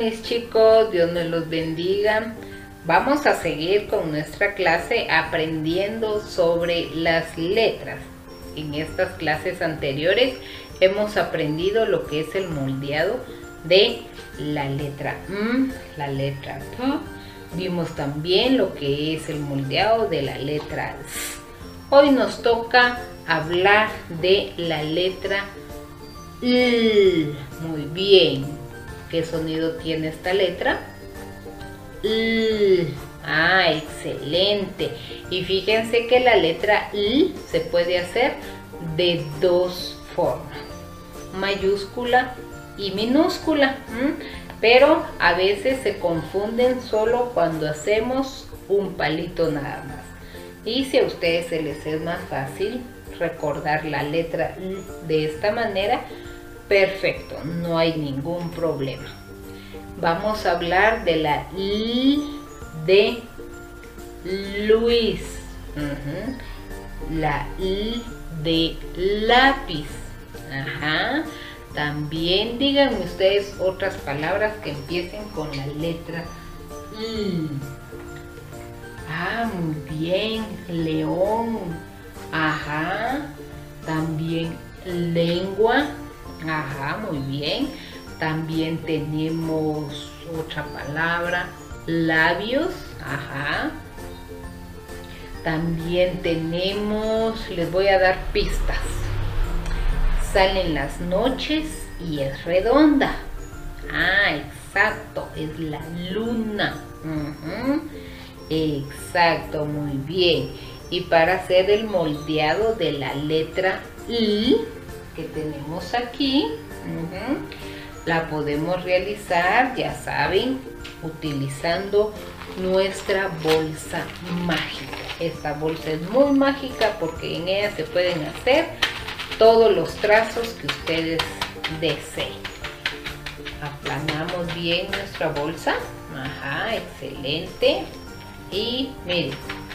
mis chicos, Dios me los bendiga. Vamos a seguir con nuestra clase aprendiendo sobre las letras. En estas clases anteriores hemos aprendido lo que es el moldeado de la letra M, la letra P. Vimos también lo que es el moldeado de la letra S. Hoy nos toca hablar de la letra L. Muy bien. ¿Qué sonido tiene esta letra? L. Ah, excelente. Y fíjense que la letra L se puede hacer de dos formas, mayúscula y minúscula. Pero a veces se confunden solo cuando hacemos un palito nada más. Y si a ustedes se les es más fácil recordar la letra L de esta manera, perfecto, no hay ningún problema. Vamos a hablar de la L de Luis, la L de lápiz. También díganme ustedes otras palabras que empiecen con la letra L. Ah, muy bien, león. También lengua. Muy bien. También tenemos otra palabra, labios. También tenemos, les voy a dar pistas. Salen las noches y es redonda. Exacto, es la luna. Exacto, muy bien. Y para hacer el moldeado de la letra L que tenemos aquí, la podemos realizar, ya saben, utilizando nuestra bolsa mágica. Esta bolsa es muy mágica porque en ella se pueden hacer todos los trazos que ustedes deseen. Aplanamos bien nuestra bolsa. Excelente. Y miren,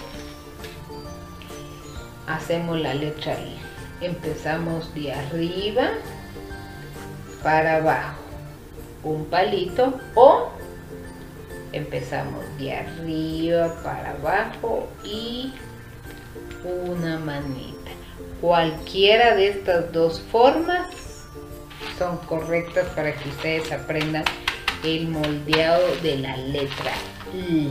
hacemos la letra I. Empezamos de arriba para abajo, un palito, o empezamos de arriba para abajo y una manita. Cualquiera de estas dos formas son correctas para que ustedes aprendan el moldeado de la letra L.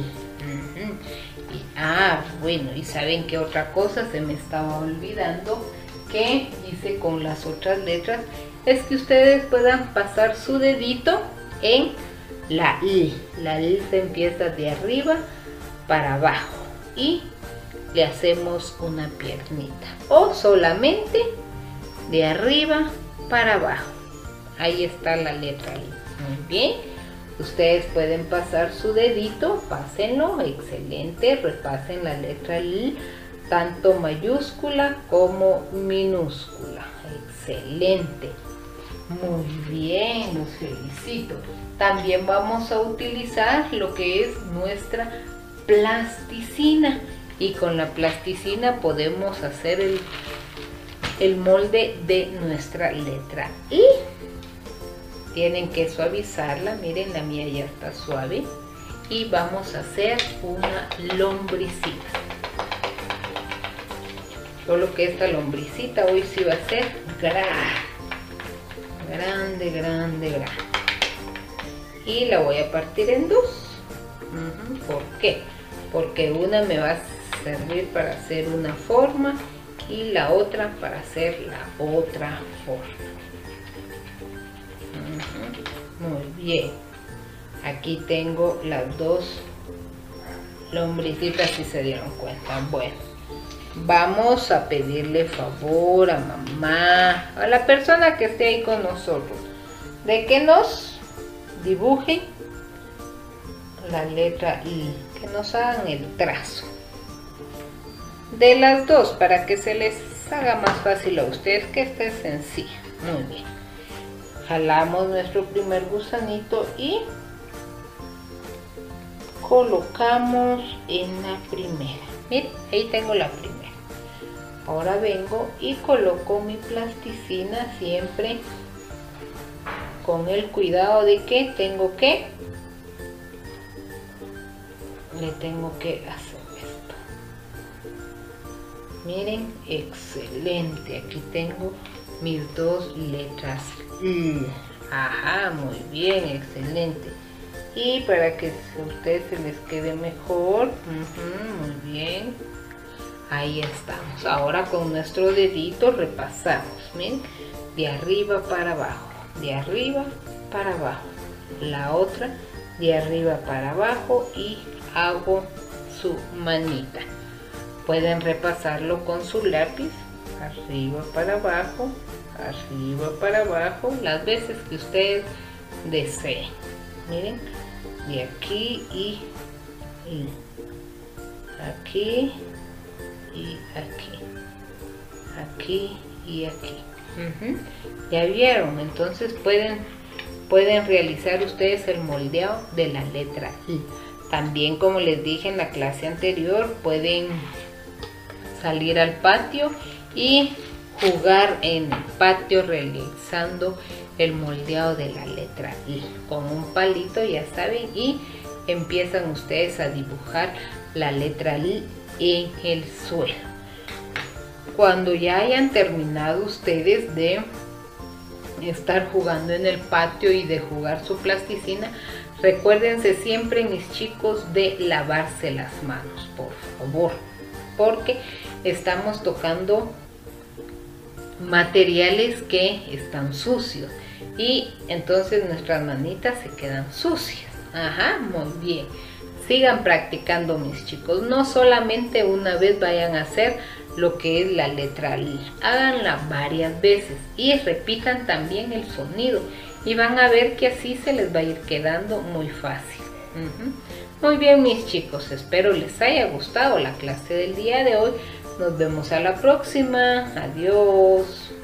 Bueno, y saben que otra cosa se me estaba olvidando que hice con las otras letras, es que ustedes puedan pasar su dedito en la L. La L se empieza de arriba para abajo y le hacemos una piernita, o solamente de arriba para abajo. Ahí está la letra L. Muy bien. Ustedes pueden pasar su dedito, pásenlo, excelente, repasen la letra L, tanto mayúscula como minúscula, excelente, muy bien, los felicito. También vamos a utilizar lo que es nuestra plasticina, y con la plasticina podemos hacer el molde de nuestra letra I. Tienen que suavizarla, miren, la mía ya está suave. Y vamos a hacer una lombricita. Solo que esta lombricita hoy sí va a ser grande. Y la voy a partir en dos. ¿Por qué? Porque una me va a servir para hacer una forma y la otra para hacer la otra forma. Muy bien, aquí tengo las dos lombricitas, si se dieron cuenta. Bueno, vamos a pedirle favor a mamá, a la persona que esté ahí con nosotros, de que nos dibujen la letra I, que nos hagan el trazo de las dos para que se les haga más fácil a ustedes, que esta es sencilla. Muy bien. Jalamos nuestro primer gusanito y colocamos en la primera. Miren, ahí tengo la primera. Ahora vengo y coloco mi plasticina, siempre con el cuidado de que tengo que le tengo que hacer esto. Miren, excelente. Aquí tengo mis dos letras L. Ajá, muy bien, excelente. Y para que a ustedes se les quede mejor, muy bien. Ahí estamos. Ahora con nuestro dedito repasamos. Miren, de arriba para abajo, de arriba para abajo. La otra de arriba para abajo y hago su manita. Pueden repasarlo con su lápiz, arriba para abajo, las veces que ustedes deseen. Miren, de aquí y aquí y aquí, aquí y aquí. Ya vieron, entonces pueden realizar ustedes el moldeado de la letra I. También, como les dije en la clase anterior, pueden salir al patio y jugar en el patio realizando el moldeado de la letra I con un palito, ya saben, y empiezan ustedes a dibujar la letra I en el suelo. Cuando ya hayan terminado ustedes de estar jugando en el patio y de jugar su plasticina, recuérdense siempre, mis chicos, de lavarse las manos, por favor, porque estamos tocando materiales que están sucios y entonces nuestras manitas se quedan sucias. Ajá, muy bien. Sigan practicando, mis chicos. No solamente una vez vayan a hacer lo que es la letra L. Háganla varias veces y repitan también el sonido y van a ver que así se les va a ir quedando muy fácil. Muy bien, mis chicos. Espero les haya gustado la clase del día de hoy. Nos vemos a la próxima. Adiós.